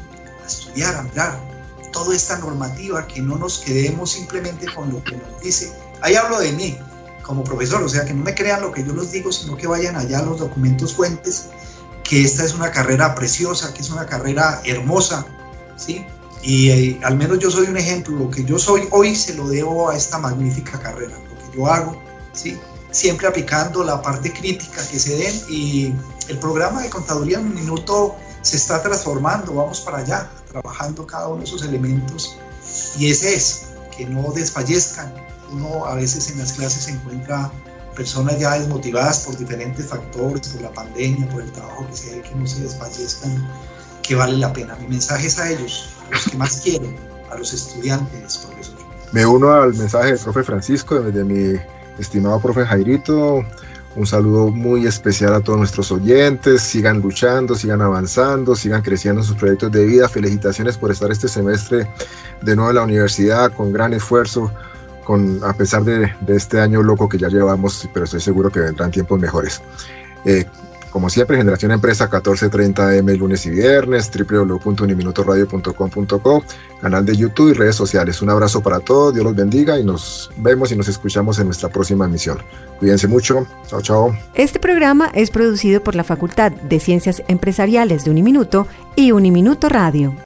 a mirar toda esta normativa, que no nos quedemos simplemente con lo que nos dice. Ahí hablo de mí como profesor, o sea, que no me crean lo que yo les digo, sino que vayan allá a los documentos fuentes, que esta es una carrera preciosa, que es una carrera hermosa, ¿sí? Y al menos yo soy un ejemplo. Lo que yo soy hoy se lo debo a esta magnífica carrera, lo que yo hago, ¿sí? Siempre aplicando la parte crítica que se den, y el programa de Contaduría en un Minuto se está transformando, vamos para allá, trabajando cada uno de esos elementos, y ese es, que no desfallezcan. Uno a veces en las clases se encuentra personas ya desmotivadas por diferentes factores, por la pandemia, por el trabajo que se ve, que no se desfallezcan, que vale la pena. Mi mensaje es a ellos, los que más quieren, a los estudiantes, profesor. Me uno al mensaje del profe Francisco, de mi estimado profe Jairito. Un saludo muy especial a todos nuestros oyentes. Sigan luchando, sigan avanzando, sigan creciendo en sus proyectos de vida. Felicitaciones por estar este semestre de nuevo en la universidad con gran esfuerzo, a pesar de este año loco que ya llevamos, pero estoy seguro que vendrán tiempos mejores. Como siempre, Generación Empresa, 14:30 AM lunes y viernes, www.uniminutoradio.com.co, canal de YouTube y redes sociales. Un abrazo para todos, Dios los bendiga, y nos vemos y nos escuchamos en nuestra próxima emisión. Cuídense mucho, chao, chao. Este programa es producido por la Facultad de Ciencias Empresariales de Uniminuto y Uniminuto Radio.